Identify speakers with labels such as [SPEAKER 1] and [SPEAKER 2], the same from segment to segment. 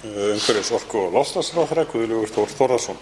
[SPEAKER 1] Umhverfis-, orku- og loftslagsráðherra Guðlaugur Þór Þórðarson.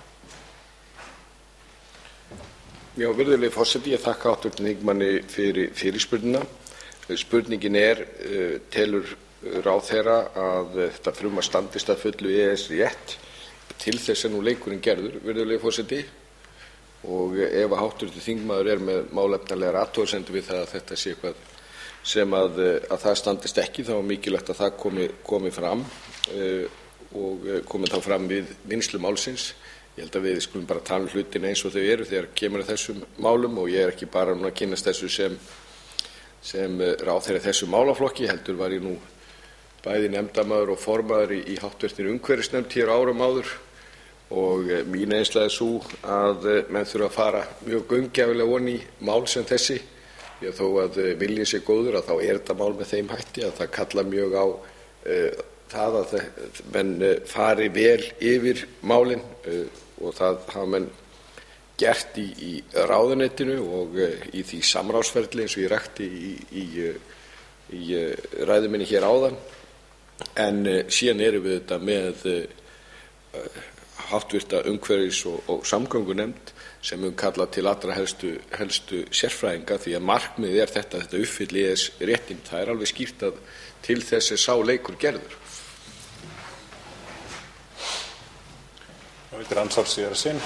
[SPEAKER 2] Já, virðulegi forseti, ég þakka hv. þingmanni fyrir fyrirspurnina. Spurningin telur ráðherra að þetta frumvarp standist að fullu EES-rétt til þess að nú leikurinn gerður, virðulegi forseti? Og ef hv. þingmaður með málefnalegar athugasemdir við það að þetta sé eitthvað sem að það standist ekki, þá mikilvægt að það komi fram og komi þá fram við vinnslu málsins. Ég held að við skulum bara tala hlutina eins og þau eru þegar kemur að þessum málum, og ég ekki bara núna að kynnast þessu sem ráðherra í þessum málaflokki, heldur var ég nú bæði nefndarmaður og formaður í hv. umhverfisnefnd hér árum áður, og mín reynsla sú að menn þurfa að fara mjög gaumgæfilega ofan í mál sem þessi. Því að þó að viljinn sé góður að þá þetta mál með þeim hætti að það kallar mjög á það að menn fari vel yfir málin, og það hafa menn gert í ráðuneytinu og í því samráðsferli eins og ég rakti í ræðu minni hér áðan. En síðan erum við þetta með hv. umhverfis- og samgöngunefnd sem kalla til allra helstu sérfræðinga, því að markmiðið þetta uppfylli EES-réttinn. Það alveg skýrt að til þess sá leikur gerður.
[SPEAKER 1] Þetta andsvar síðara sinn.